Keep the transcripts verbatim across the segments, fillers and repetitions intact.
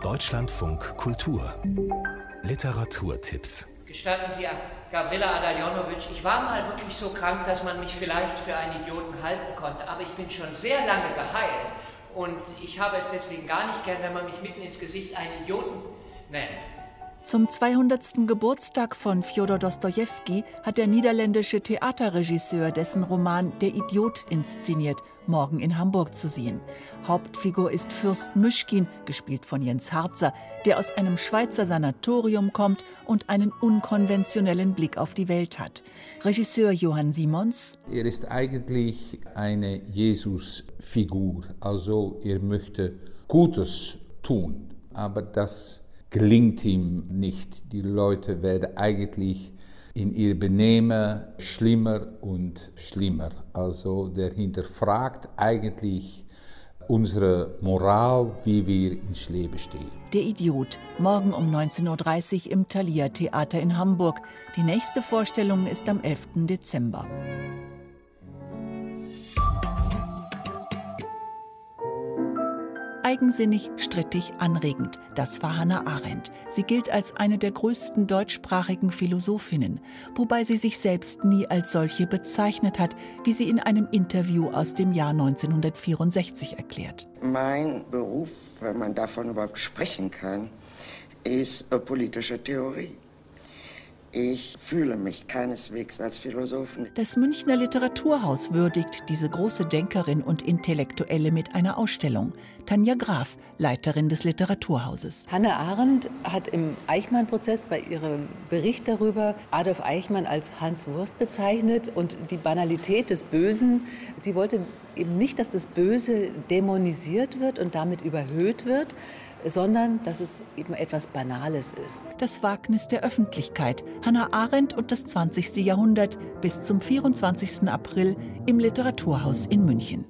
Deutschlandfunk Kultur Literaturtipps. Gestatten Sie, Gavrila Ardalionovic, ich war mal wirklich so krank, dass man mich vielleicht für einen Idioten halten konnte, aber ich bin schon sehr lange geheilt und ich habe es deswegen gar nicht gern, wenn man mich mitten ins Gesicht einen Idioten nennt. Zum zweihundertsten Geburtstag von Fjodor Dostojewski hat der niederländische Theaterregisseur dessen Roman Der Idiot inszeniert, morgen in Hamburg zu sehen. Hauptfigur ist Fürst Myschkin, gespielt von Jens Harzer, der aus einem Schweizer Sanatorium kommt und einen unkonventionellen Blick auf die Welt hat. Regisseur Johann Simons: Er ist eigentlich eine Jesus-Figur, also er möchte Gutes tun, aber das gelingt ihm nicht. Die Leute werden eigentlich in ihr Benehmen schlimmer und schlimmer. Also der hinterfragt eigentlich unsere Moral, wie wir ins Leben stehen. Der Idiot, morgen um neunzehn Uhr dreißig im Thalia Theater in Hamburg. Die nächste Vorstellung ist am elften Dezember. Eigensinnig, strittig, anregend. Das war Hannah Arendt. Sie gilt als eine der größten deutschsprachigen Philosophinnen, wobei sie sich selbst nie als solche bezeichnet hat, wie sie in einem Interview aus dem Jahr neunzehnhundertvierundsechzig erklärt. Mein Beruf, wenn man davon überhaupt sprechen kann, ist politische Theorie. Ich fühle mich keineswegs als Philosophin. Das Münchner Literaturhaus würdigt diese große Denkerin und Intellektuelle mit einer Ausstellung. Tanja Graf, Leiterin des Literaturhauses. Hannah Arendt hat im Eichmann-Prozess bei ihrem Bericht darüber Adolf Eichmann als Hans Wurst bezeichnet und die Banalität des Bösen. Sie wollte eben nicht, dass das Böse dämonisiert wird und damit überhöht wird, sondern dass es eben etwas Banales ist. Das Wagnis der Öffentlichkeit. Hannah Arendt und das zwanzigste Jahrhundert bis zum vierundzwanzigsten April im Literaturhaus in München.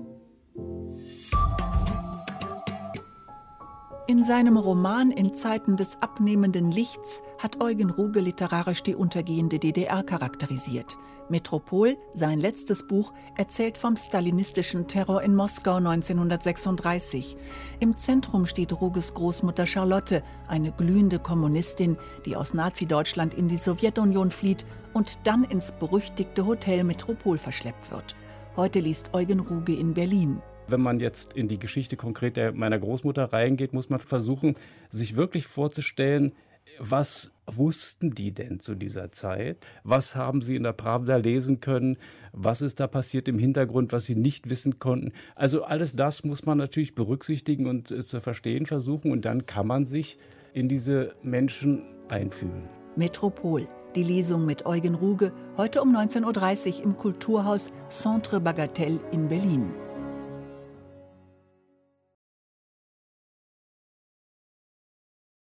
In seinem Roman In Zeiten des abnehmenden Lichts hat Eugen Ruge literarisch die untergehende D D R charakterisiert. Metropol, sein letztes Buch, erzählt vom stalinistischen Terror in Moskau neunzehnhundertsechsunddreißig. Im Zentrum steht Ruges Großmutter Charlotte, eine glühende Kommunistin, die aus Nazi-Deutschland in die Sowjetunion flieht und dann ins berüchtigte Hotel Metropol verschleppt wird. Heute liest Eugen Ruge in Berlin. Wenn man jetzt in die Geschichte konkret der meiner Großmutter reingeht, muss man versuchen, sich wirklich vorzustellen, was wussten die denn zu dieser Zeit? Was haben sie in der Pravda lesen können? Was ist da passiert im Hintergrund, was sie nicht wissen konnten? Also alles das muss man natürlich berücksichtigen und äh, zu verstehen versuchen. Und dann kann man sich in diese Menschen einfühlen. Metropol, die Lesung mit Eugen Ruge, heute um neunzehn Uhr dreißig im Kulturhaus Centre Bagatelle in Berlin.